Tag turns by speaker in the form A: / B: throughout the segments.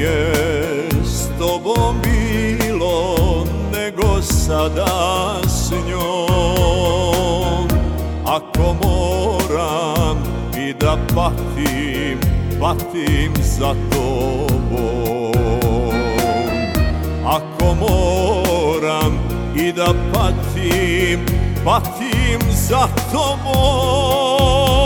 A: je s tobom bilo nego sada s njom. Ako moram i da patim, patim za tobom. Ako moram i da patim, patim za tobom.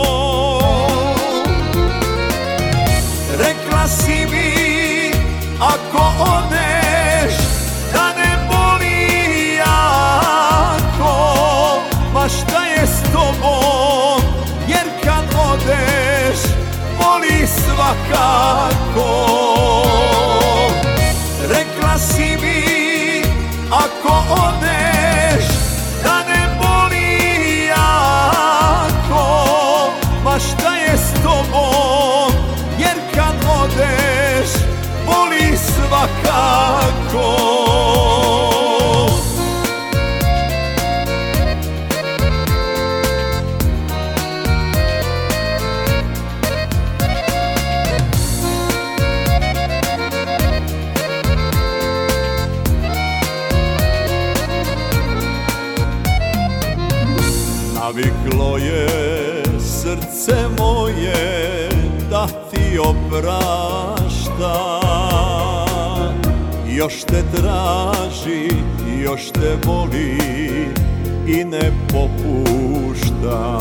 A: Rekla si mi ako odeš da ne boli jako, ma šta je s tobom, jer kad odeš boli svakako. Rekla si mi ako odeš da ne boli jako, ma šta je s tobom, jer kad odeš boli svakako. Naviklo je srce moje da ti oprašta, još te traži, još te voli i ne popušta.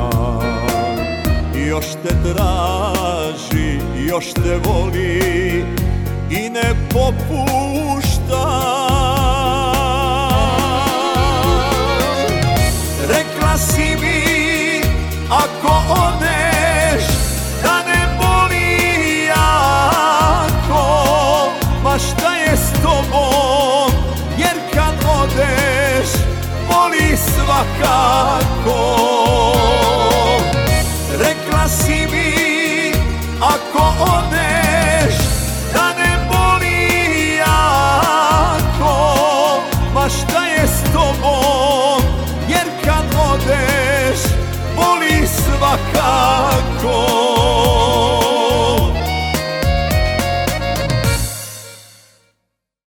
A: Još te traži, još te voli i ne popušta. Rekla si mi ako odeš da ne boli jako, ma šta je s tobom, jer kad odeš boli svakako.